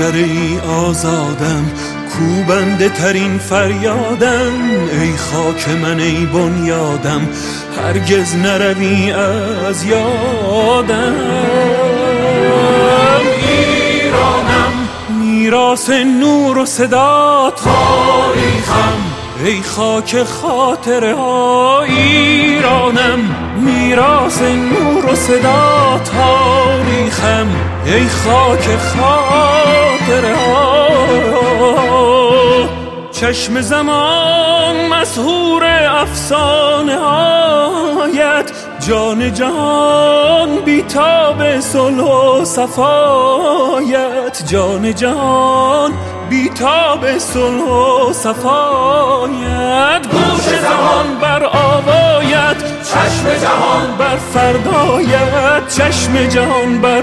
پنجره آزادم، کوبنده ترین فریادم. ای خاک من ای بنیادم، هرگز نروی از یادم. ایرانم میراث نور و صدا تاریخم، ای خاک خاطره ها. ایرانم میراث نور و صدا تاریخم، ای خاک خاطره ها. چشم زمان مسحور افسانه هایت، جان جهان بیتاب صلح و صفایت. جان جهان بیتاب صلح و صفایت. گوش زمان بر آوایت، چشم جهان بر فردایت. چشم جهان بر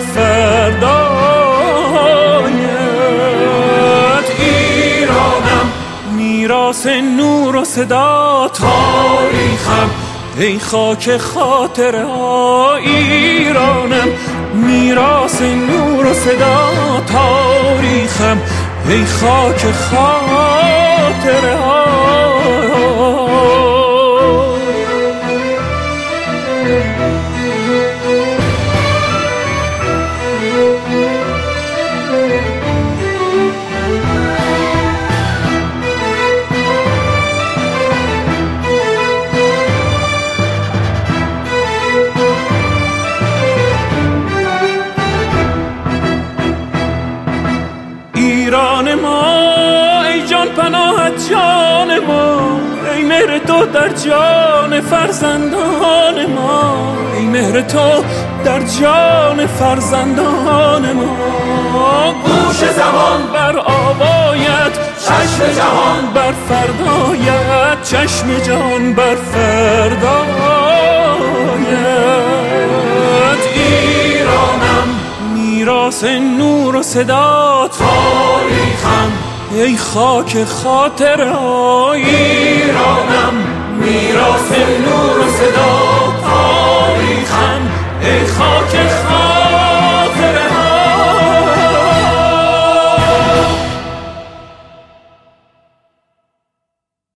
فردایت. ایرانم میراث نور و صدا تاریخم، ای خاک خاطره ها. ایرانم میراث نور و صدا تاریخم، ای خاک خاطره ها. ایران ما ای جان پناهت جان ما، ای مهر تو در جان فرزندان ما. ای مهر تو در جان فرزندان ما. گوش زمان بر آوایت، چشم جهان بر فردایت. چشم جهان بر فردایت. ایرانم میراث نور و صدا تاریخم، ای خاک خاطره ها. ایرانم میراث نور و